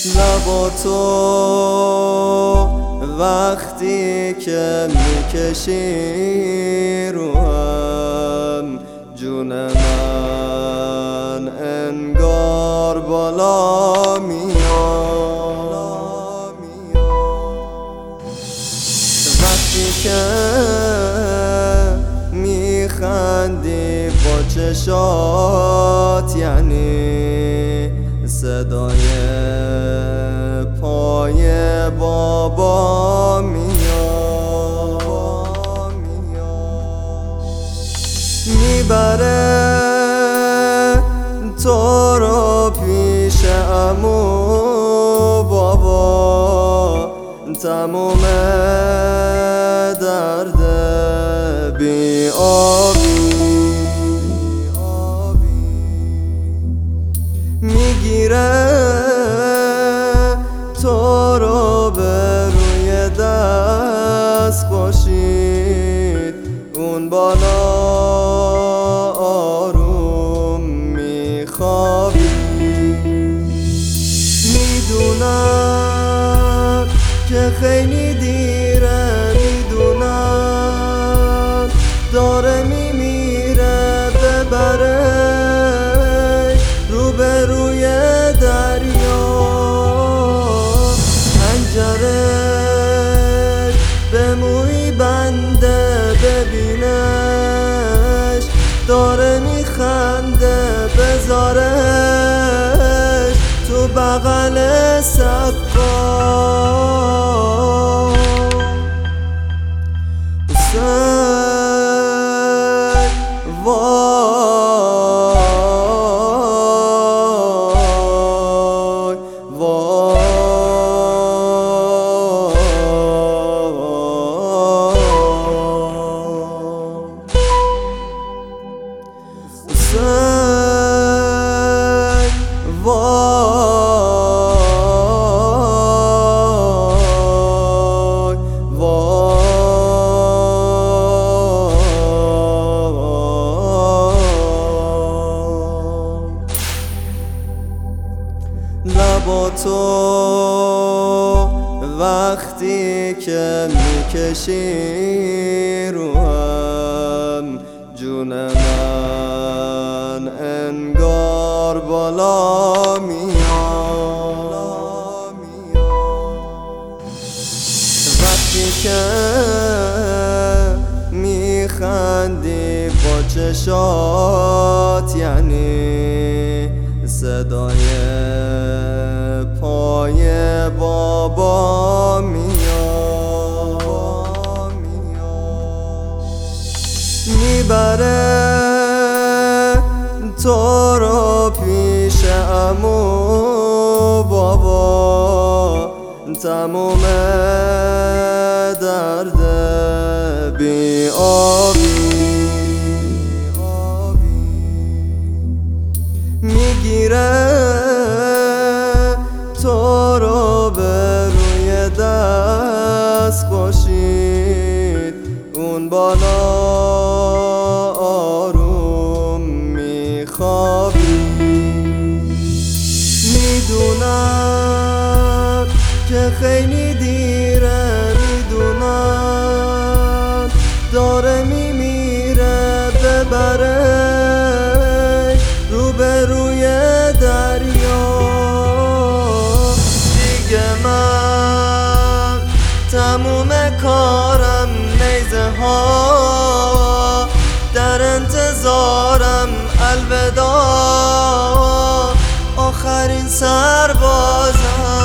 لباتو وقتی که میکشی رو هم جون من انگار بالا میاد. وقتی که میخندی با چشات یعنی صدای پای بابا میاد. میبره تو رو پیش عمو بابا، تموم درد بی آبی میگیره تو رو به روی دست باشید اون بالا آروم میخوابی. میدونم که خیلی دیره، میدونم داره میمیره، ببره روبروی دریا. پنجره به موی بنده، ببینش داره میخنده، بذارش تو بغل سقا. حسین وای وای حسین لباتو وقتی که میکشی رو هم جون من انگار بالا میاد. وقتی که میخندی با چشات یعنی صدای پای بابا میاد. میبره تو رو پیش عمو بابا، تموم درد بی آبی میگیره تو رو به روی دست باشید اون بالا آروم میخوابی. میدونم که خیلی دیره، میدونم داره میمیره، ببره روبروی دریا. دیگه من تموم کارم، نیزه ها در انتظارم، الوداع آخرین سربازم.